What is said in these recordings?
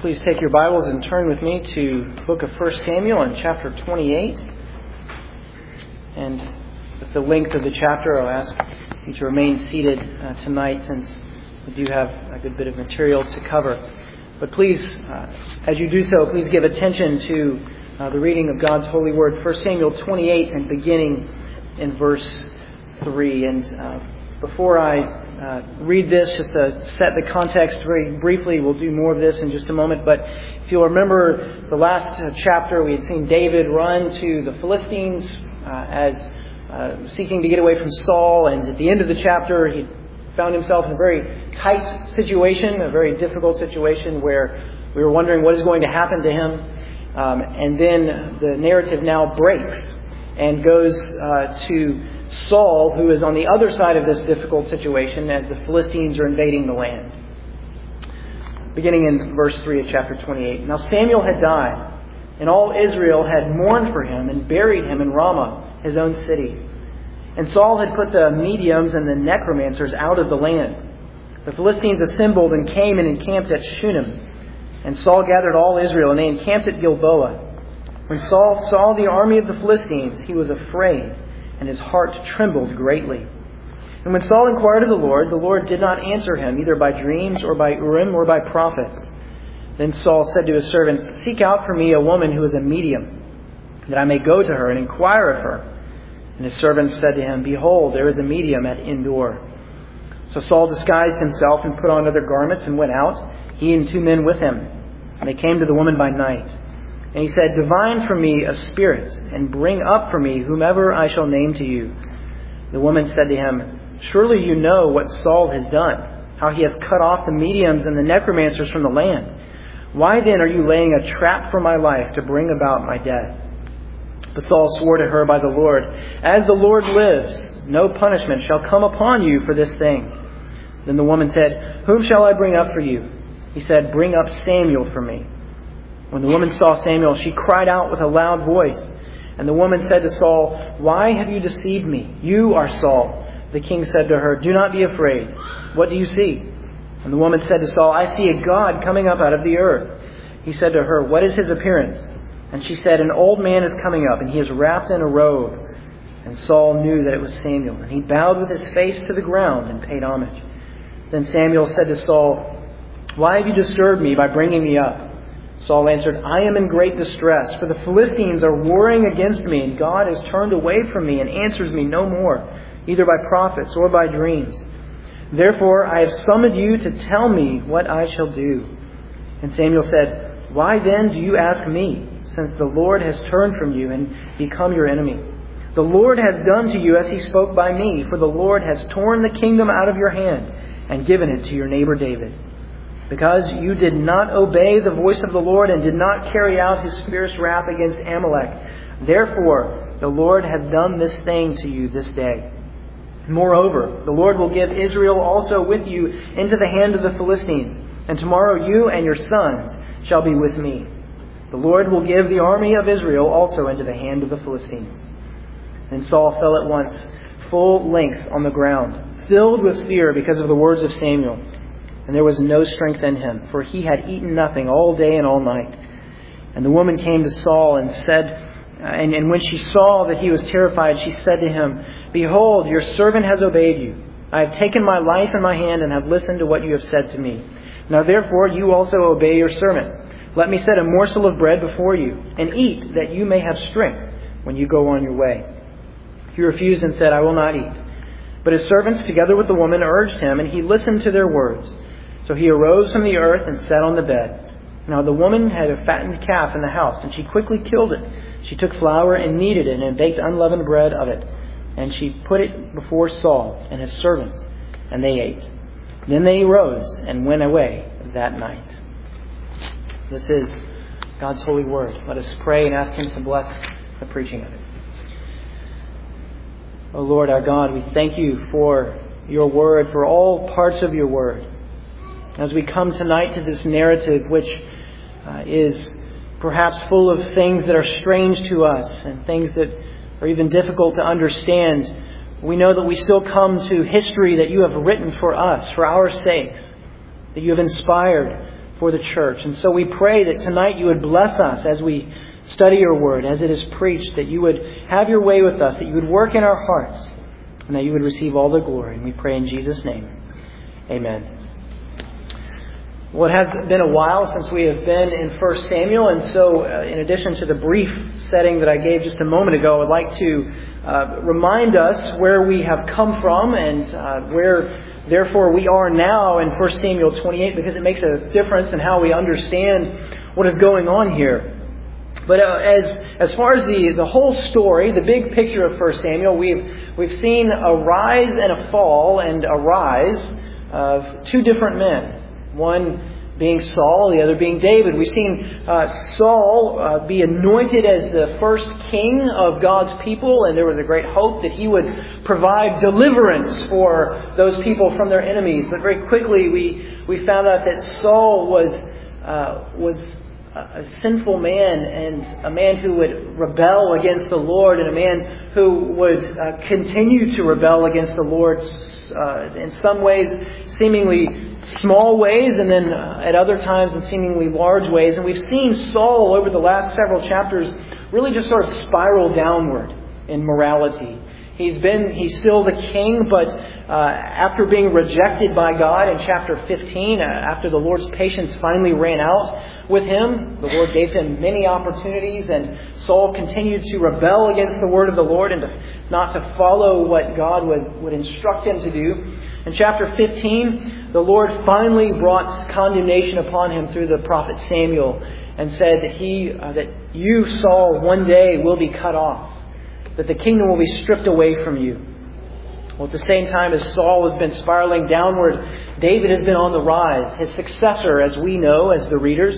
Please take your Bibles and turn with me to the book of 1 Samuel in chapter 28. And with the length of the chapter, I'll ask you to remain seated tonight since we do have a good bit of material to cover. But please, as you do so, please give attention to the reading of God's holy word, 1 Samuel 28 and beginning in verse 3. And before I read this, just to set the context very briefly. We'll do more of this in just a moment. But if you'll remember the last chapter, we had seen David run to the Philistines as seeking to get away from Saul. And at the end of the chapter, he found himself in a very tight situation, a very difficult situation where we were wondering what is going to happen to him. And then the narrative now breaks and goes to Saul, who is on the other side of this difficult situation as the Philistines are invading the land. Beginning in verse 3 of chapter 28. Now Samuel had died, and all Israel had mourned for him and buried him in Ramah, his own city. And Saul had put the mediums and the necromancers out of the land. The Philistines assembled and came and encamped at Shunem. And Saul gathered all Israel, and they encamped at Gilboa. When Saul saw the army of the Philistines, he was afraid, and his heart trembled greatly. And when Saul inquired of the Lord did not answer him, either by dreams or by Urim or by prophets. Then Saul said to his servants, "Seek out for me a woman who is a medium, that I may go to her and inquire of her." And his servants said to him, "Behold, there is a medium at Endor." So Saul disguised himself and put on other garments and went out, he and 2 men with him. And they came to the woman by night. And he said, "Divine for me a spirit, and bring up for me whomever I shall name to you." The woman said to him, "Surely you know what Saul has done, how he has cut off the mediums and the necromancers from the land. Why then are you laying a trap for my life to bring about my death?" But Saul swore to her by the Lord, "As the Lord lives, no punishment shall come upon you for this thing." Then the woman said, "Whom shall I bring up for you?" He said, "Bring up Samuel for me." When the woman saw Samuel, she cried out with a loud voice. And the woman said to Saul, "Why have you deceived me? You are Saul." The king said to her, "Do not be afraid. What do you see?" And the woman said to Saul, "I see a God coming up out of the earth." He said to her, "What is his appearance?" And she said, "An old man is coming up, and he is wrapped in a robe." And Saul knew that it was Samuel, and he bowed with his face to the ground and paid homage. Then Samuel said to Saul, "Why have you disturbed me by bringing me up?" Saul answered, "I am in great distress, for the Philistines are warring against me, and God has turned away from me and answers me no more, either by prophets or by dreams. Therefore I have summoned you to tell me what I shall do." And Samuel said, "Why then do you ask me, since the Lord has turned from you and become your enemy? The Lord has done to you as he spoke by me, for the Lord has torn the kingdom out of your hand and given it to your neighbor David. Because you did not obey the voice of the Lord and did not carry out his fierce wrath against Amalek. Therefore, the Lord has done this thing to you this day. Moreover, the Lord will give Israel also with you into the hand of the Philistines. And tomorrow you and your sons shall be with me. The Lord will give the army of Israel also into the hand of the Philistines." Then Saul fell at once, full length on the ground, filled with fear because of the words of Samuel. And there was no strength in him, for he had eaten nothing all day and all night. And the woman came to Saul and said, and when she saw that he was terrified, she said to him, "Behold, your servant has obeyed you. I have taken my life in my hand and have listened to what you have said to me. Now therefore you also obey your servant. Let me set a morsel of bread before you, and eat, that you may have strength when you go on your way." He refused and said, "I will not eat." But his servants, together with the woman, urged him, and he listened to their words. So he arose from the earth and sat on the bed. Now the woman had a fattened calf in the house, and she quickly killed it. She took flour and kneaded it, and baked unleavened bread of it. And she put it before Saul and his servants, and they ate. Then they rose and went away that night. This is God's holy word. Let us pray and ask him to bless the preaching of it. O Lord our God, we thank you for your word, for all parts of your word. As we come tonight to this narrative, which is perhaps full of things that are strange to us and things that are even difficult to understand, we know that we still come to history that you have written for us, for our sakes, that you have inspired for the church. And so we pray that tonight you would bless us as we study your word, as it is preached, that you would have your way with us, that you would work in our hearts, and that you would receive all the glory. And we pray in Jesus' name. Amen. Well, it has been a while since we have been in 1 Samuel, and so in addition to the brief setting that I gave just a moment ago, I would like to remind us where we have come from and where, therefore, we are now in 1 Samuel 28, because it makes a difference in how we understand what is going on here. But as far as the whole story, the big picture of 1 Samuel, we've seen a rise and a fall and a rise of two different men. One being Saul, the other being David. We've seen Saul be anointed as the first king of God's people, and there was a great hope that he would provide deliverance for those people from their enemies. But very quickly we found out that Saul was a sinful man, and a man who would rebel against the Lord, and a man who would continue to rebel against the Lord in some ways seemingly small ways, and then at other times in seemingly large ways. And we've seen Saul over the last several chapters really just sort of spiral downward in morality. He's still the king, but after being rejected by God in chapter 15, after the Lord's patience finally ran out with him, the Lord gave him many opportunities, and Saul continued to rebel against the word of the Lord and not to follow what God would instruct him to do. In chapter 15, the Lord finally brought condemnation upon him through the prophet Samuel and said that you, Saul, one day will be cut off, that the kingdom will be stripped away from you. Well, at the same time as Saul has been spiraling downward, David has been on the rise, his successor, as we know, as the readers.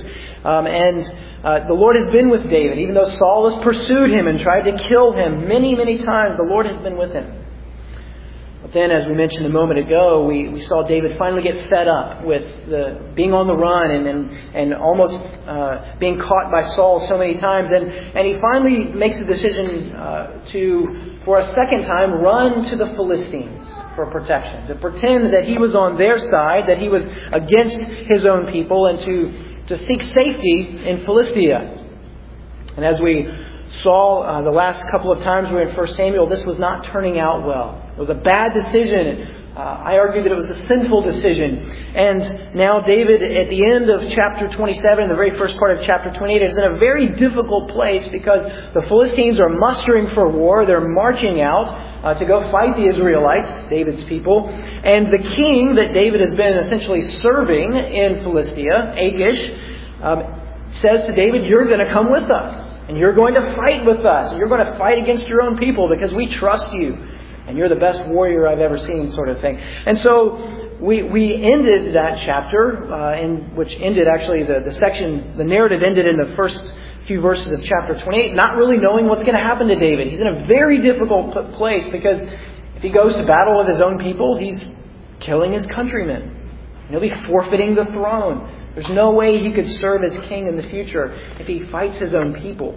The Lord has been with David. Even though Saul has pursued him and tried to kill him many, many times, the Lord has been with him. But then, as we mentioned a moment ago, we saw David finally get fed up with being on the run and almost being caught by Saul so many times. And he finally makes a decision to, for a second time, run to the Philistines for protection. To pretend that he was on their side, that he was against his own people, and to seek safety in Philistia. And as we saw the last couple of times we were in 1 Samuel, this was not turning out well. It was a bad decision. I argue that it was a sinful decision. And now David, at the end of chapter 27, the very first part of chapter 28, is in a very difficult place because the Philistines are mustering for war. They're marching out to go fight the Israelites, David's people. And the king that David has been essentially serving in Philistia, Achish, says to David, "You're going to come with us. And you're going to fight with us. And you're going to fight against your own people because we trust you. And you're the best warrior I've ever seen," sort of thing. And so we ended that chapter, which ended actually the narrative ended in the first few verses of chapter 28, not really knowing what's going to happen to David. He's in a very difficult place because if he goes to battle with his own people, he's killing his countrymen. He'll be forfeiting the throne. There's no way he could serve as king in the future if he fights his own people.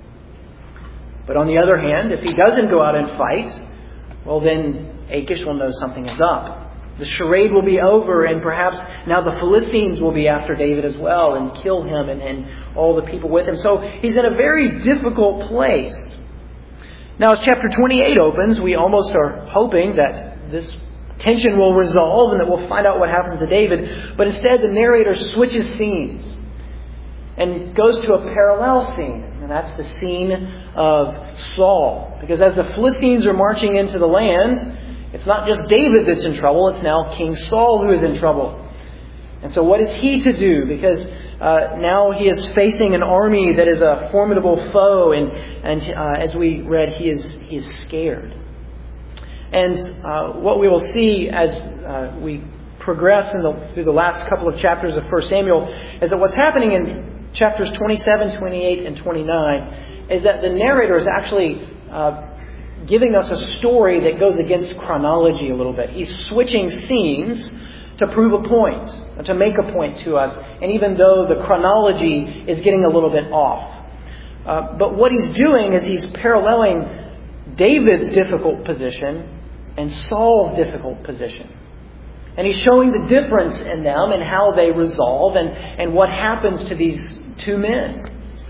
But on the other hand, if he doesn't go out and fight, well, then Achish will know something is up. The charade will be over, and perhaps now the Philistines will be after David as well and kill him and all the people with him. So he's in a very difficult place. Now, as chapter 28 opens, we almost are hoping that this tension will resolve and that we'll find out what happens to David. But instead, the narrator switches scenes and goes to a parallel scene. And that's the scene of Saul. Because as the Philistines are marching into the land, it's not just David that's in trouble. It's now King Saul who is in trouble. And so what is he to do? Because now he is facing an army that is a formidable foe. And as we read, he is scared. And what we will see as we progress through the last couple of chapters of 1 Samuel is that what's happening in chapters 27, 28, and 29 is that the narrator is actually giving us a story that goes against chronology a little bit. He's switching scenes to prove a point, to make a point to us, and even though the chronology is getting a little bit off. But what he's doing is he's paralleling David's difficult position and Saul's difficult position. And he's showing the difference in them and how they resolve and what happens to these two men.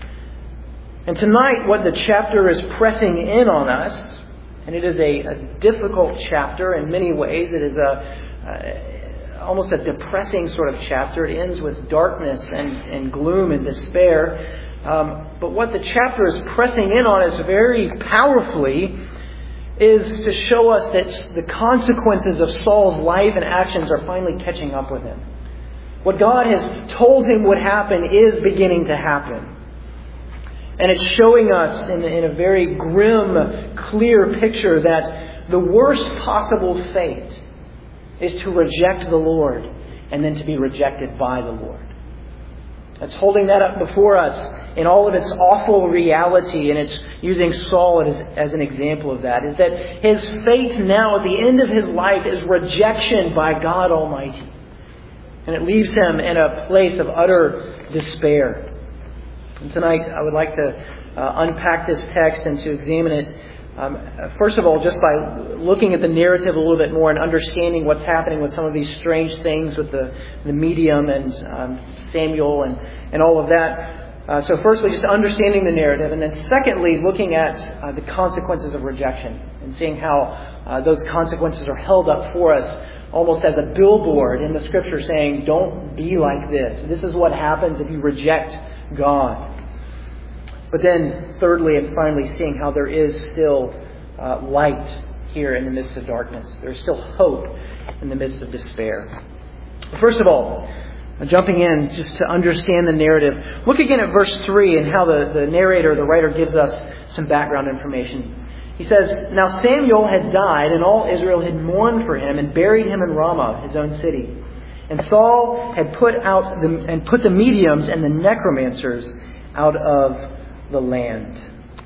And tonight, what the chapter is pressing in on us, and it is a difficult chapter in many ways. It is almost a depressing sort of chapter. It ends with darkness and gloom and despair. But what the chapter is pressing in on us very powerfully is to show us that the consequences of Saul's life and actions are finally catching up with him. What God has told him would happen is beginning to happen. And it's showing us in a very grim, clear picture that the worst possible fate is to reject the Lord and then to be rejected by the Lord. It's holding that up before us in all of its awful reality, and it's using Saul as an example of that, is that his fate now at the end of his life is rejection by God Almighty. And it leaves him in a place of utter despair. And tonight I would like to unpack this text and to examine it, first of all, just by looking at the narrative a little bit more and understanding what's happening with some of these strange things with the medium and Samuel and all of that. So firstly, just understanding the narrative, and then secondly, looking at the consequences of rejection and seeing how those consequences are held up for us almost as a billboard in the Scripture saying, don't be like this. This is what happens if you reject God. But then thirdly and finally, seeing how there is still light here in the midst of darkness. There's still hope in the midst of despair. First of all, jumping in just to understand the narrative, look again at verse 3 and how the narrator, the writer, gives us some background information. He says, "Now Samuel had died, and all Israel had mourned for him and buried him in Ramah, his own city. And Saul had put the mediums and the necromancers out of the land."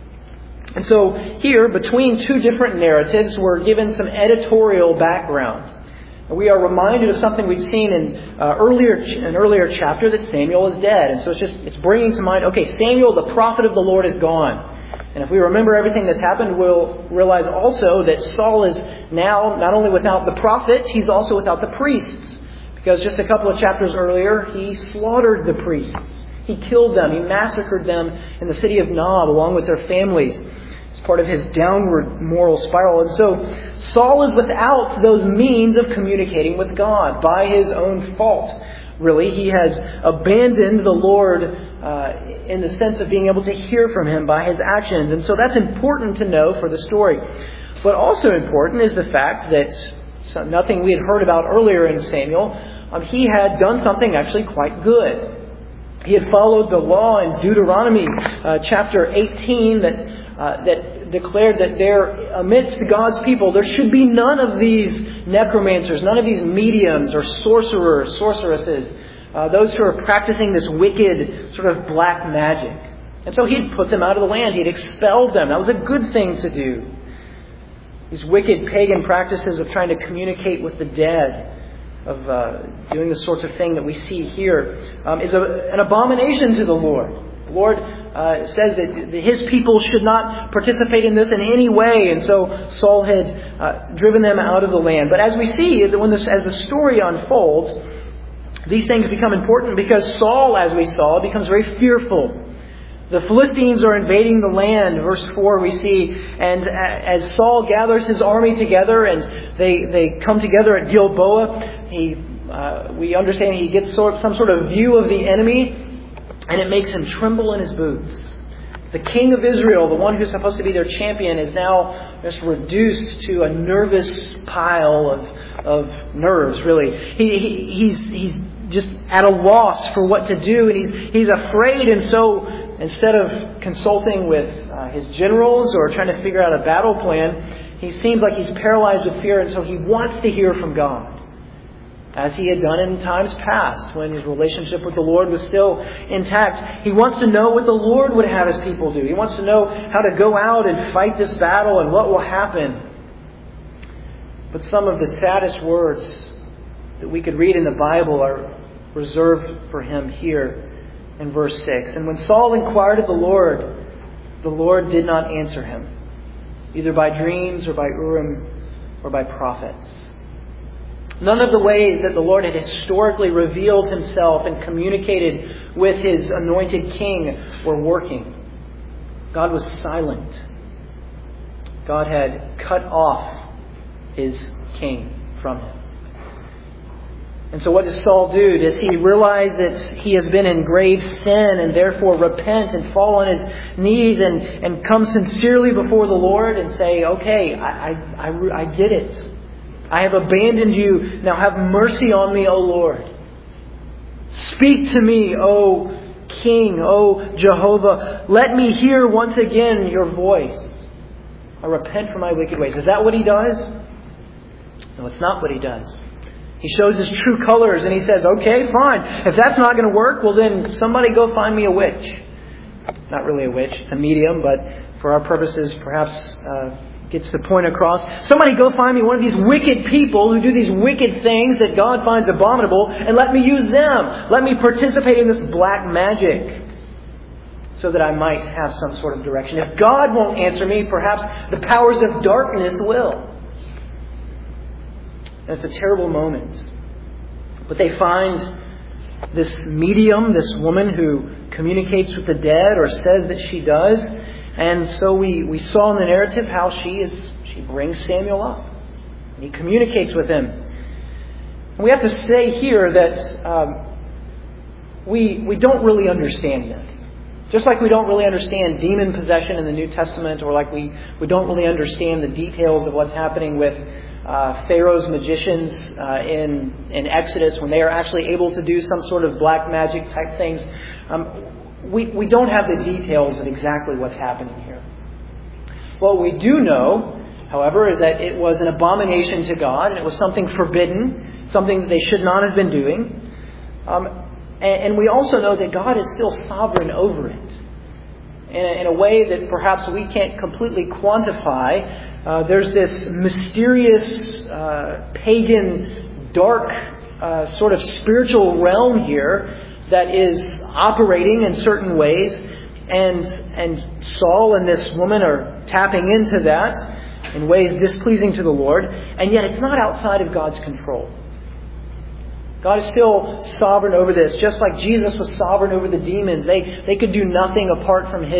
And so here, between two different narratives, we're given some editorial background. We are reminded of something we've seen in an earlier chapter, that Samuel is dead. And so it's bringing to mind, okay, Samuel, the prophet of the Lord, is gone. And if we remember everything that's happened, we'll realize also that Saul is now not only without the prophet, he's also without the priests. Because just a couple of chapters earlier, he slaughtered the priests. He killed them. He massacred them in the city of Nob along with their families. It's part of his downward moral spiral. And so Saul is without those means of communicating with God by his own fault. Really, he has abandoned the Lord in the sense of being able to hear from Him by his actions. And so that's important to know for the story. But also important is the fact that nothing we had heard about earlier in Samuel, he had done something actually quite good. He had followed the law in Deuteronomy chapter 18 that declared that there, amidst God's people, there should be none of these necromancers, none of these mediums or sorcerers, sorceresses, those who are practicing this wicked sort of black magic. And so he'd put them out of the land. He'd expelled them. That was a good thing to do. These wicked pagan practices of trying to communicate with the dead, of doing the sorts of thing that we see here, is an abomination to the Lord. The Lord says that His people should not participate in this in any way, and so Saul had driven them out of the land. But as we see, as the story unfolds, these things become important because Saul, as we saw, becomes very fearful. The Philistines are invading the land. Verse 4 we see, and as Saul gathers his army together and they come together at Gilboa, we understand he gets some sort of view of the enemy, and it makes him tremble in his boots. The king of Israel, the one who's supposed to be their champion, is now just reduced to a nervous pile of nerves, really. He's just at a loss for what to do, and he's afraid, and so instead of consulting with his generals or trying to figure out a battle plan, he seems like he's paralyzed with fear, and so he wants to hear from God. As he had done in times past when his relationship with the Lord was still intact. He wants to know what the Lord would have his people do. He wants to know how to go out and fight this battle and what will happen. But some of the saddest words that we could read in the Bible are reserved for him here in verse 6. "And when Saul inquired of the Lord did not answer him, either by dreams or by Urim or by prophets." None of the ways that the Lord had historically revealed himself and communicated with his anointed king were working. God was silent. God had cut off his king from him. And so what does Saul do? Does he realize that he has been in grave sin and therefore repent and fall on his knees and come sincerely before the Lord and say, okay, I did it. I have abandoned you. Now have mercy on me, O Lord. Speak to me, O King, O Jehovah. Let me hear once again your voice. I repent from my wicked ways. Is that what he does? No, it's not what he does. He shows his true colors and he says, okay, fine. If that's not going to work, well then somebody go find me a witch. Not really a witch, it's a medium, but for our purposes perhaps gets the point across. Somebody go find me one of these wicked people who do these wicked things that God finds abominable and let me use them. Let me participate in this black magic so that I might have some sort of direction. If God won't answer me, perhaps the powers of darkness will. And it's a terrible moment. But they find this medium, this woman who communicates with the dead or says that she does. And so we saw in the narrative how she brings Samuel up. And he communicates with him. And we have to say here that we don't really understand that. Just like we don't really understand demon possession in the New Testament, or like we don't really understand the details of what's happening with Pharaoh's magicians in Exodus when they are actually able to do some sort of black magic type things. We don't have the details of exactly what's happening here. What we do know, however, is that it was an abomination to God, and it was something forbidden, something that they should not have been doing. And we also know that God is still sovereign over it. In a way that perhaps we can't completely quantify. There's this mysterious, pagan, dark, sort of spiritual realm here that is operating in certain ways. And Saul and this woman are tapping into that in ways displeasing to the Lord. And yet it's not outside of God's control. God is still sovereign over this. Just like Jesus was sovereign over the demons. They could do nothing apart from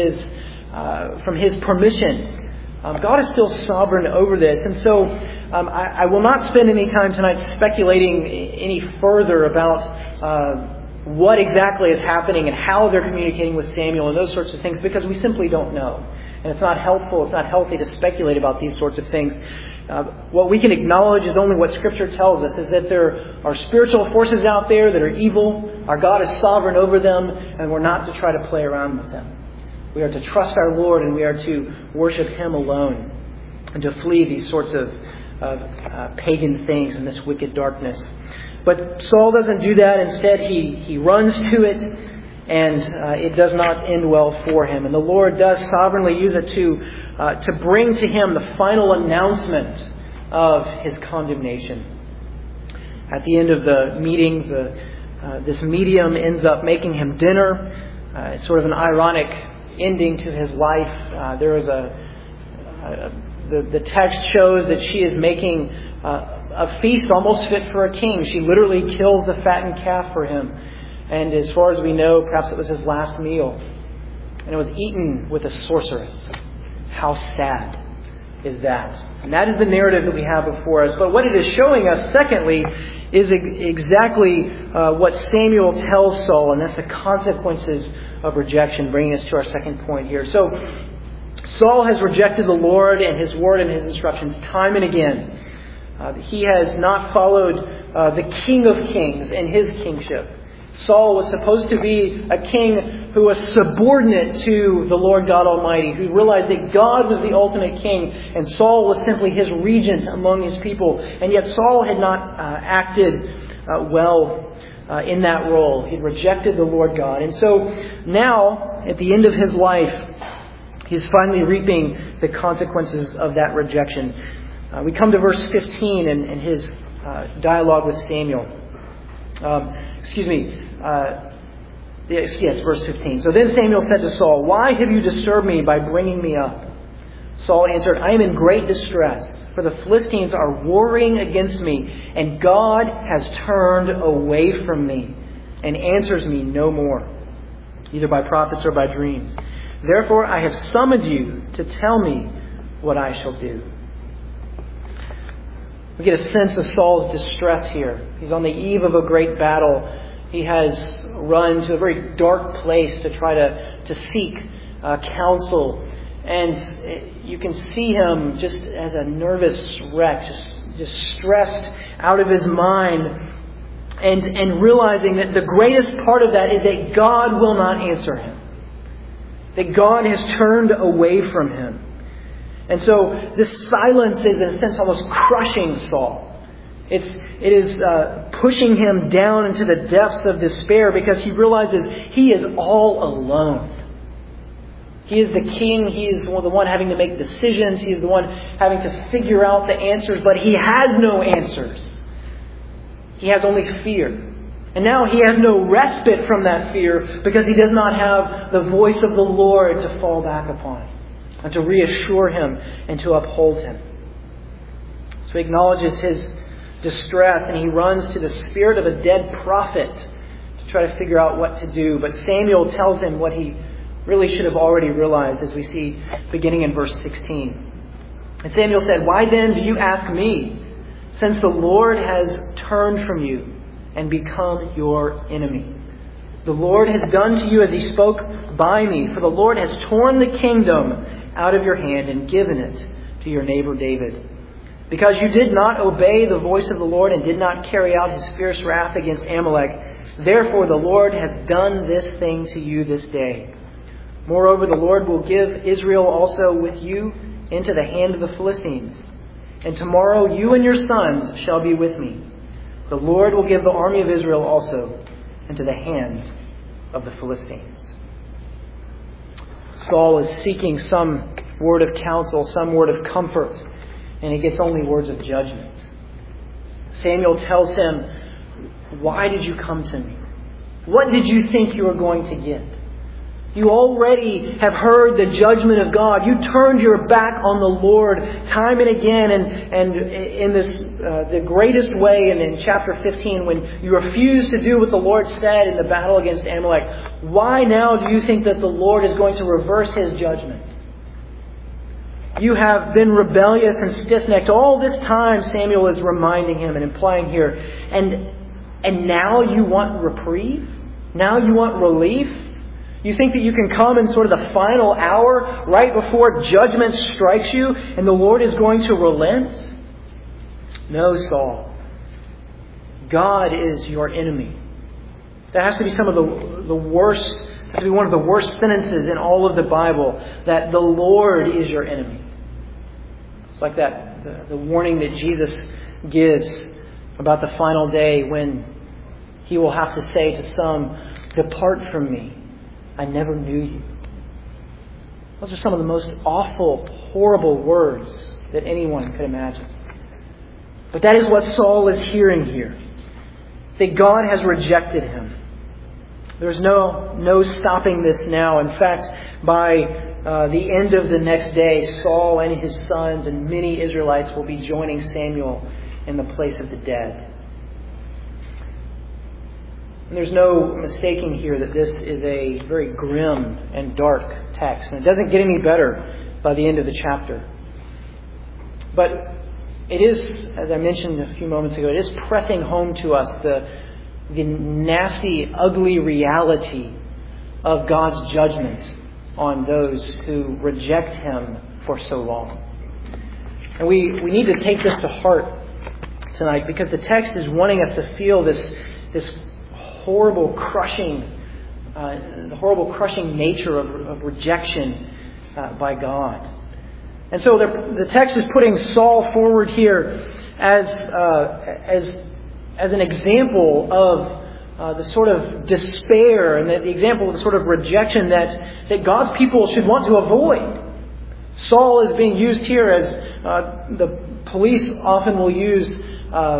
His permission. God is still sovereign over this. And so I will not spend any time tonight speculating any further about what exactly is happening and how they're communicating with Samuel and those sorts of things, because we simply don't know. And it's not helpful, it's not healthy to speculate about these sorts of things. What we can acknowledge is only what Scripture tells us, is that there are spiritual forces out there that are evil. Our God is sovereign over them, and we're not to try to play around with them. We are to trust our Lord, and we are to worship Him alone, and to flee these sorts of pagan things and this wicked darkness. But Saul doesn't do that. Instead, he runs to it, and it does not end well for him. And the Lord does sovereignly use it to bring to him the final announcement of his condemnation. At the end of the meeting, this medium ends up making him dinner. It's sort of an ironic ending to his life. There is the text shows that she is making a feast almost fit for a king. She literally kills the fattened calf for him. And as far as we know, perhaps it was his last meal. And it was eaten with a sorceress. How sad is that? And that is the narrative that we have before us. But what it is showing us, secondly, is exactly what Samuel tells Saul. And that's the consequences of rejection, bringing us to our second point here. So, Saul has rejected the Lord and His word and His instructions time and again. He has not followed the King of Kings and His kingship. Saul was supposed to be a king who was subordinate to the Lord God Almighty, who realized that God was the ultimate king, and Saul was simply his regent among his people. And yet Saul had not acted well in that role. He rejected the Lord God. And so now, at the end of his life, he's finally reaping the consequences of that rejection. We come to verse 15 in his dialogue with Samuel. Yes, verse 15. So then Samuel said to Saul, "Why have you disturbed me by bringing me up?" Saul answered, I am in great distress, for the Philistines are warring against me, and God has turned away from me and answers me no more, either by prophets or by dreams. Therefore I have summoned you to tell me what I shall do. We get a sense of Saul's distress here. He's on the eve of a great battle. He has run to a very dark place to try to seek counsel. And you can see him just as a nervous wreck, just stressed out of his mind. And realizing that the greatest part of that is that God will not answer him. That God has turned away from him. And so this silence is in a sense almost crushing Saul. It is pushing him down into the depths of despair because he realizes he is all alone. He is the king. He is the one having to make decisions. He is the one having to figure out the answers. But he has no answers. He has only fear. And now he has no respite from that fear because he does not have the voice of the Lord to fall back upon and to reassure him and to uphold him. So he acknowledges his distress and he runs to the spirit of a dead prophet to try to figure out what to do. But Samuel tells him what he really should have already realized, as we see beginning in verse 16. And Samuel said, Why then do you ask me, since the Lord has turned from you and become your enemy? The Lord has done to you as he spoke by me, for the Lord has torn the kingdom out of your hand and given it to your neighbor David. Because you did not obey the voice of the Lord and did not carry out his fierce wrath against Amalek, therefore the Lord has done this thing to you this day. Moreover, the Lord will give Israel also with you into the hand of the Philistines. And tomorrow you and your sons shall be with me. The Lord will give the army of Israel also into the hand of the Philistines. Saul is seeking some word of counsel, some word of comfort, and he gets only words of judgment. Samuel tells him, Why did you come to me? What did you think you were going to get? You already have heard the judgment of God. You turned your back on the Lord time and again. And in this, the greatest way, and in chapter 15, when you refused to do what the Lord said in the battle against Amalek, why now do you think that the Lord is going to reverse his judgment? You have been rebellious and stiff-necked all this time, Samuel is reminding him and implying here. And now you want reprieve? Now you want relief? You think that you can come in sort of the final hour right before judgment strikes you and the Lord is going to relent? No, Saul. God is your enemy. That has to be some of the worst, has to be one of the worst sentences in all of the Bible, that the Lord is your enemy. It's like that, the warning that Jesus gives about the final day when he will have to say to some, Depart from me. I never knew you. Those are some of the most awful, horrible words that anyone could imagine. But that is what Saul is hearing here. That God has rejected him. There's no stopping this now. In fact, by the end of the next day, Saul and his sons and many Israelites will be joining Samuel in the place of the dead. And there's no mistaking here that this is a very grim and dark text. And it doesn't get any better by the end of the chapter. But it is, as I mentioned a few moments ago, it is pressing home to us the nasty, ugly reality of God's judgment on those who reject him for so long. And we need to take this to heart tonight, because the text is wanting us to feel this horrible crushing nature of rejection by God. And so the text is putting Saul forward here as an example of the sort of despair and the example of the sort of rejection that God's people should want to avoid. Saul is being used here as the police often will use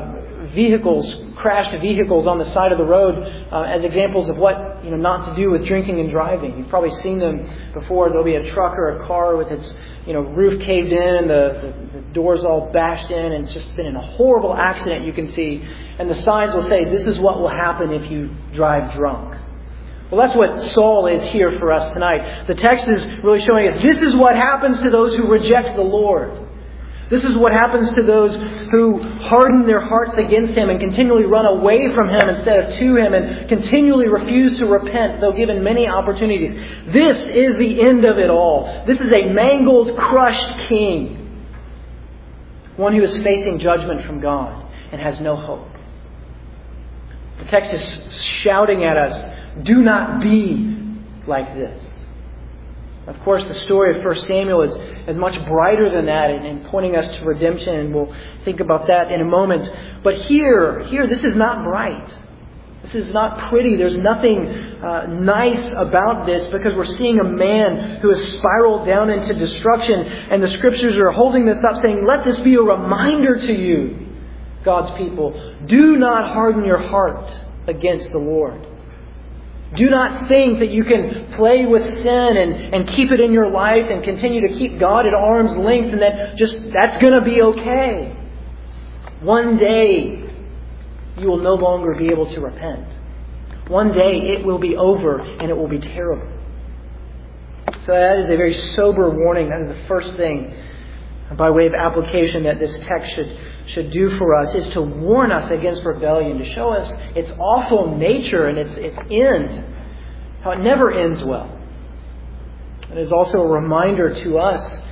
crashed vehicles on the side of the road as examples of what not to do with drinking and driving. You've probably seen them before. There'll be a truck or a car with its roof caved in, the doors all bashed in, and it's just been in a horrible accident you can see. And the signs will say, "This is what will happen if you drive drunk." Well, that's what Saul is here for us tonight. The text is really showing us this is what happens to those who reject the Lord. This is what happens to those who harden their hearts against Him and continually run away from Him instead of to Him and continually refuse to repent, though given many opportunities. This is the end of it all. This is a mangled, crushed king. One who is facing judgment from God and has no hope. The text is shouting at us, do not be like this. Of course, the story of 1 Samuel is much brighter than that in pointing us to redemption, and we'll think about that in a moment. But here, this is not bright. This is not pretty. There's nothing nice about this because we're seeing a man who has spiraled down into destruction, and the Scriptures are holding this up saying, let this be a reminder to you, God's people. Do not harden your heart against the Lord. Do not think that you can play with sin and keep it in your life and continue to keep God at arm's length and that's going to be okay. One day you will no longer be able to repent. One day it will be over and it will be terrible. So that is a very sober warning. That is the first thing by way of application that this text should do for us, is to warn us against rebellion, to show us its awful nature and its end, how it never ends well. It is also a reminder to us,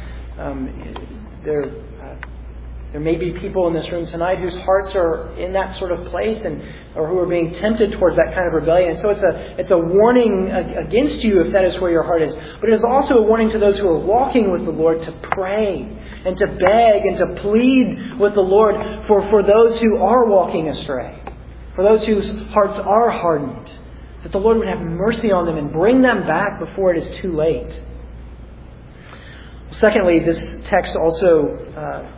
there may be people in this room tonight whose hearts are in that sort of place or who are being tempted towards that kind of rebellion. So it's a warning against you if that is where your heart is. But it is also a warning to those who are walking with the Lord to pray and to beg and to plead with the Lord for those who are walking astray, for those whose hearts are hardened, that the Lord would have mercy on them and bring them back before it is too late. Secondly, this text also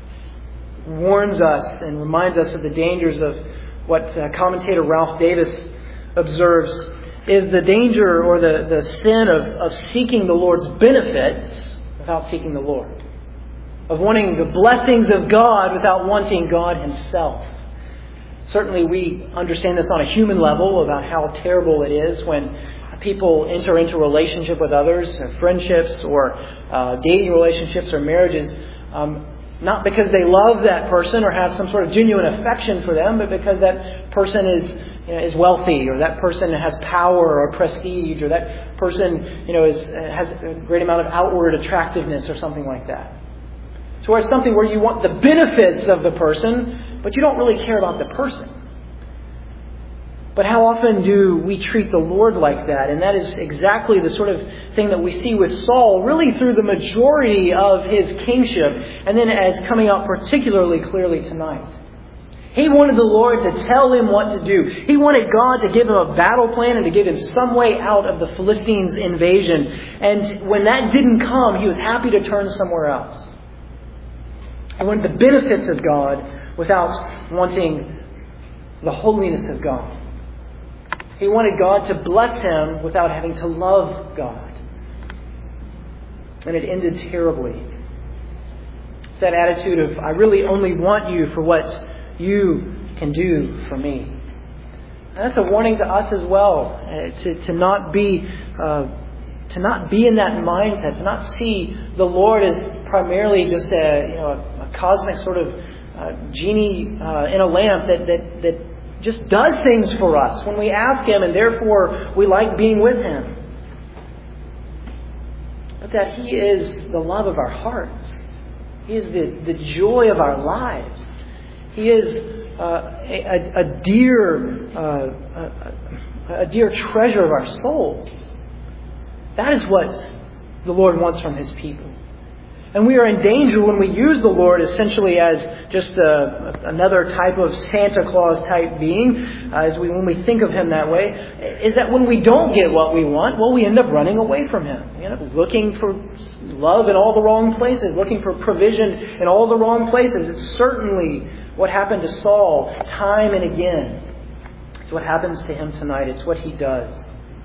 warns us and reminds us of the dangers of what commentator Ralph Davis observes is the danger or the sin of seeking the Lord's benefits without seeking the Lord. Of wanting the blessings of God without wanting God Himself. Certainly we understand this on a human level about how terrible it is when people enter into relationship with others, friendships or dating relationships or marriages, not because they love that person or have some sort of genuine affection for them, but because that person is wealthy, or that person has power or prestige, or that person has a great amount of outward attractiveness or something like that. So it's something where you want the benefits of the person, but you don't really care about the person. But how often do we treat the Lord like that? And that is exactly the sort of thing that we see with Saul, really through the majority of his kingship, and then as coming out particularly clearly tonight. He wanted the Lord to tell him what to do. He wanted God to give him a battle plan and to give him some way out of the Philistines' invasion. And when that didn't come, he was happy to turn somewhere else. He wanted the benefits of God without wanting the holiness of God. He wanted God to bless him without having to love God. And it ended terribly. It's that attitude of, I really only want you for what you can do for me. And that's a warning to us as well, to not be in that mindset, to not see the Lord as primarily just a cosmic sort of genie in a lamp that just does things for us when we ask Him, and therefore we like being with Him. But that He is the love of our hearts. He is the joy of our lives. He is a dear treasure of our souls. That is what the Lord wants from His people. And we are in danger when we use the Lord essentially as just another type of Santa Claus type being, when we think of Him that way, is that when we don't get what we want, well, we end up running away from Him. We end up looking for love in all the wrong places, looking for provision in all the wrong places. It's certainly what happened to Saul time and again. It's what happens to him tonight. It's what he does.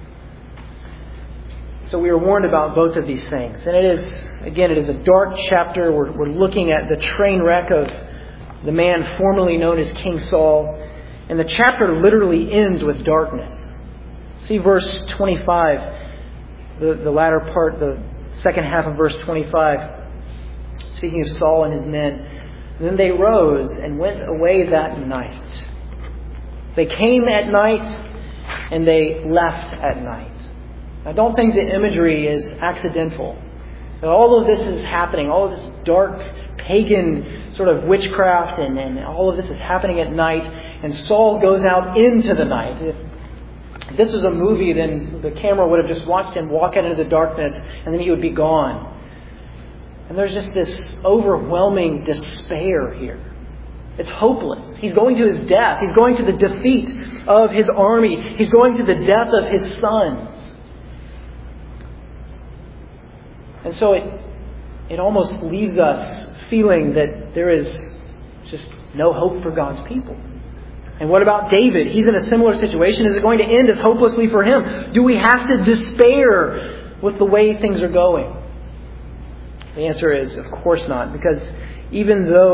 So we are warned about both of these things. And it is a dark chapter. We're looking at the train wreck of the man formerly known as King Saul. And the chapter literally ends with darkness. See verse 25, the latter part, the second half of verse 25. Speaking of Saul and his men. And then they rose and went away that night. They came at night and they left at night. I don't think the imagery is accidental. All of this is happening. All of this dark, pagan sort of witchcraft and all of this is happening at night. And Saul goes out into the night. If this was a movie, then the camera would have just watched him walk out into the darkness and then he would be gone. And there's just this overwhelming despair here. It's hopeless. He's going to his death. He's going to the defeat of his army. He's going to the death of his sons. And so it almost leaves us feeling that there is just no hope for God's people. And what about David? He's in a similar situation. Is it going to end as hopelessly for him? Do we have to despair with the way things are going? The answer is, of course not. Because even though